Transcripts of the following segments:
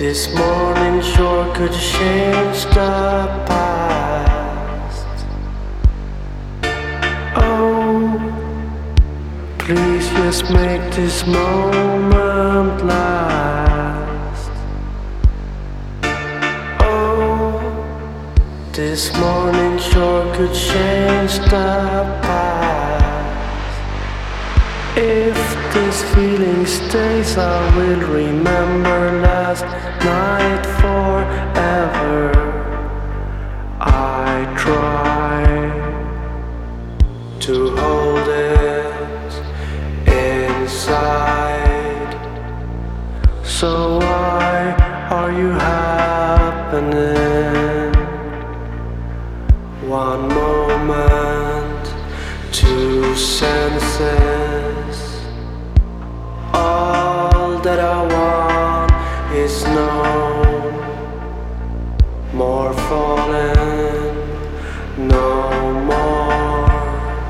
This morning sure could change the past. Oh, please just make this moment last. Oh, this morning sure could change the past. If this feeling stays, I will remember last night forever. I try to hold it inside. So why are you happening? One moment, two senses. All that I want is no more falling, no more.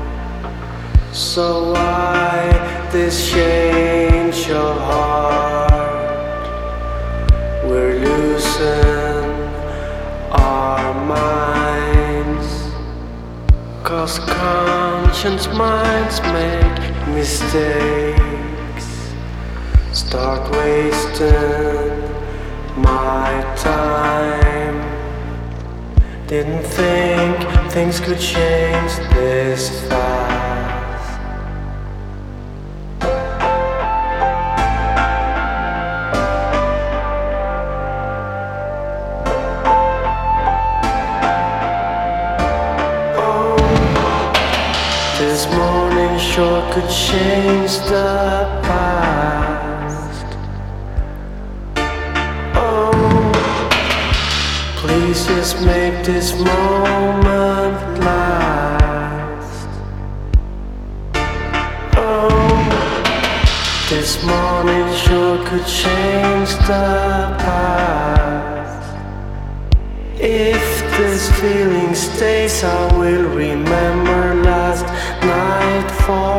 So why this change of heart? We're losing our minds, 'cause conscious minds make mistakes. Start wasting my time. Didn't think things could change this fast. Oh, this morning sure could change the past. Please just make this moment last. Oh, this morning sure could change the past. If this feeling stays, I will remember last night for